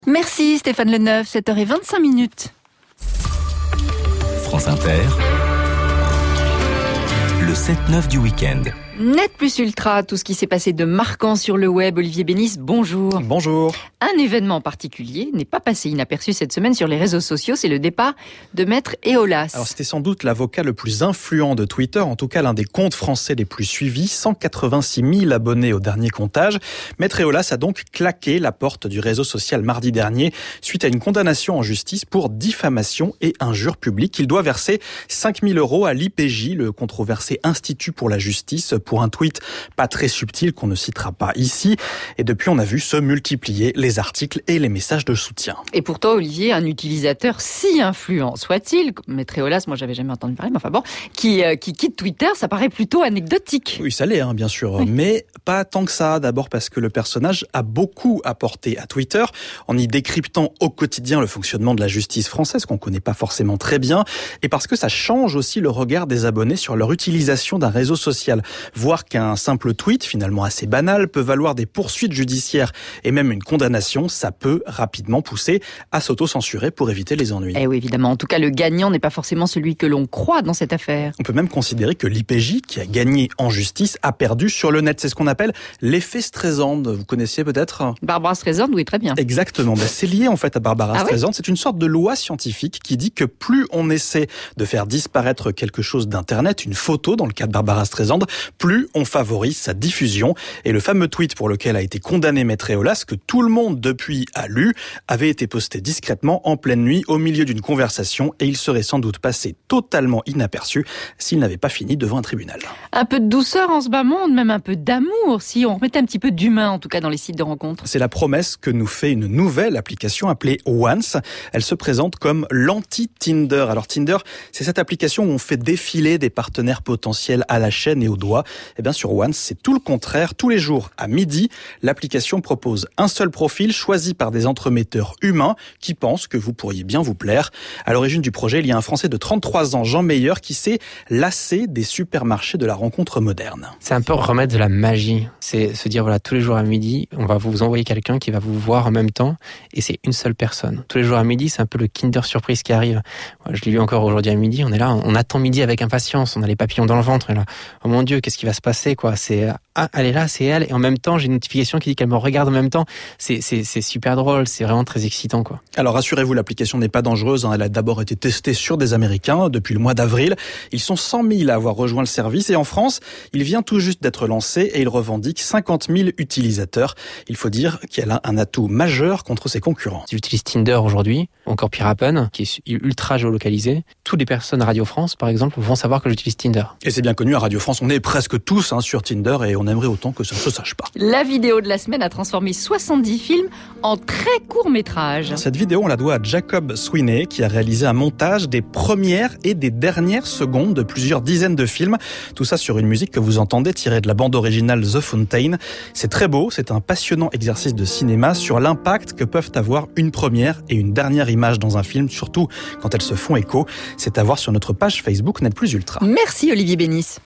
Merci Stéphane Leneuf, 7h25. France Inter, le 7-9 du week-end. Net plus ultra, tout ce qui s'est passé de marquant sur le web. Olivier Bénis, bonjour. Bonjour. Un événement particulier n'est pas passé inaperçu cette semaine sur les réseaux sociaux, c'est le départ de Maître Eolas. Alors c'était sans doute l'avocat le plus influent de Twitter, en tout cas l'un des comptes français les plus suivis, 186 000 abonnés au dernier comptage. Maître Eolas a donc claqué la porte du réseau social mardi dernier suite à une condamnation en justice pour diffamation et injure publique. Il doit verser 5 000 € à l'IPJ, le controversé Institut pour la justice, pour un tweet pas très subtil qu'on ne citera pas ici. Et depuis, on a vu se multiplier les articles et les messages de soutien. Et pour toi, Olivier, un utilisateur si influent soit-il, Maître Eolas, moi j'avais jamais entendu parler, mais enfin bon, qui quitte Twitter, ça paraît plutôt anecdotique. Oui, ça l'est, bien sûr, oui. Mais pas tant que ça. D'abord parce que le personnage a beaucoup apporté à Twitter, en y décryptant au quotidien le fonctionnement de la justice française, qu'on connaît pas forcément très bien, et parce que ça change aussi le regard des abonnés sur leur utilisation d'un réseau social. Voir qu'un simple tweet, finalement assez banal, peut valoir des poursuites judiciaires et même une condamnation, ça peut rapidement pousser à s'auto-censurer pour éviter les ennuis. Eh oui, évidemment. En tout cas, le gagnant n'est pas forcément celui que l'on croit dans cette affaire. On peut même considérer que l'IPJ, qui a gagné en justice, a perdu sur le net. C'est ce qu'on appelle l'effet Streisand. Vous connaissiez peut-être ? Barbara Streisand, oui, très bien. Exactement. C'est lié en fait à Barbara Streisand. Oui, c'est une sorte de loi scientifique qui dit que plus on essaie de faire disparaître quelque chose d'Internet, une photo dans le cas de Barbara Streisand, plus on favorise sa diffusion. Et le fameux tweet pour lequel a été condamné Maître Eolas, que tout le monde depuis a lu, avait été posté discrètement en pleine nuit au milieu d'une conversation et il serait sans doute passé totalement inaperçu s'il n'avait pas fini devant un tribunal. Un peu de douceur en ce bas monde, même un peu d'amour, si on remettait un petit peu d'humain en tout cas dans les sites de rencontres. C'est la promesse que nous fait une nouvelle application appelée Once. Elle se présente comme l'anti-Tinder. Alors Tinder, c'est cette application où on fait défiler des partenaires potentiels à la chaîne et au doigt. Eh bien sur Once, c'est tout le contraire. Tous les jours à midi, l'application propose un seul profil choisi par des entremetteurs humains qui pensent que vous pourriez bien vous plaire. À l'origine du projet, il y a un Français de 33 ans, Jean Meyer, qui s'est lassé des supermarchés de la rencontre moderne. C'est un peu remettre de la magie. C'est se dire, voilà, tous les jours à midi, on va vous envoyer quelqu'un qui va vous voir en même temps et c'est une seule personne. Tous les jours à midi, c'est un peu le Kinder Surprise qui arrive. Je l'ai vu encore aujourd'hui à midi, on est là, on attend midi avec impatience, on a les papillons dans le ventre, on est là, oh mon Dieu, qu'est-ce qui va se passer, quoi. C'est, elle est là, c'est elle, et en même temps, j'ai une notification qui dit qu'elle me regarde en même temps. C'est super drôle, c'est vraiment très excitant, quoi. Alors rassurez-vous, l'application n'est pas dangereuse, elle a d'abord été testée sur des Américains depuis le mois d'avril. Ils sont 100 000 à avoir rejoint le service et en France, il vient tout juste d'être lancé et il revendique 50 000 utilisateurs. Il faut dire qu'elle a un atout majeur contre ses concurrents. Si j'utilise Tinder aujourd'hui, encore pire à peine, qui est ultra géolocalisé, toutes les personnes à Radio France, par exemple, vont savoir que j'utilise Tinder. Et c'est bien connu, à Radio France, on est presque tous sur Tinder et on aimerait autant que ça ne se sache pas. La vidéo de la semaine a transformé 70 films en très court métrage. Cette vidéo, on la doit à Jacob Sweeney, qui a réalisé un montage des premières et des dernières secondes de plusieurs dizaines de films. Tout ça sur une musique que vous entendez tirée de la bande originale The Fountain. C'est très beau, c'est un passionnant exercice de cinéma sur l'impact que peuvent avoir une première et une dernière image dans un film, surtout quand elles se font écho. C'est à voir sur notre page Facebook Net Plus Ultra. Merci Olivier Bénis.